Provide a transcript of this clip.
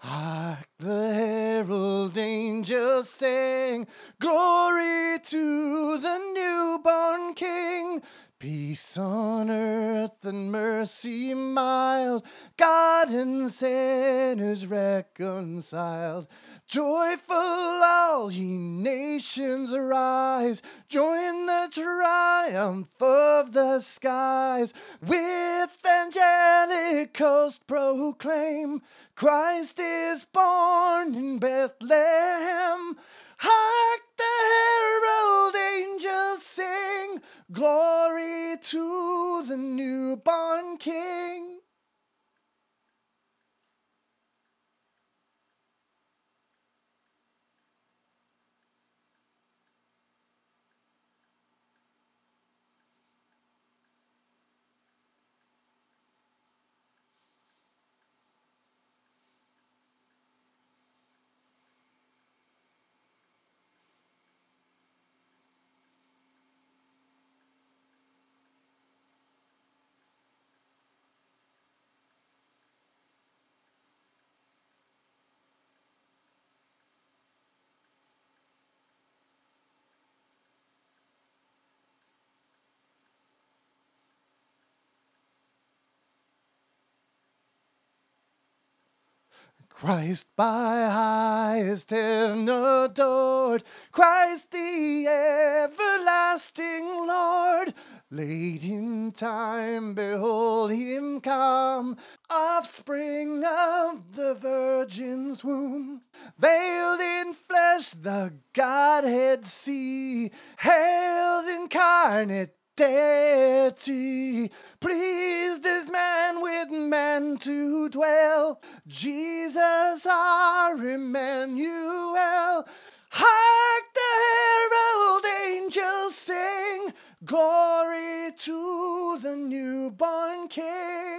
Hark the herald angels sing, glory to the newborn King. Peace on earth and mercy mild, God and sinners reconciled. Joyful all ye nations arise, join the triumph of the skies. With angelic host proclaim, Christ is born in Bethlehem. Hark the herald angels sing, glory to the newborn King. Christ by highest heaven adored, Christ the everlasting Lord. Late in time, behold him come, offspring of the Virgin's womb. Veiled in flesh, the Godhead see, hailed incarnate deity, pleased as man with man to dwell, Jesus our Emmanuel. Hark the herald angels sing, glory to the newborn King.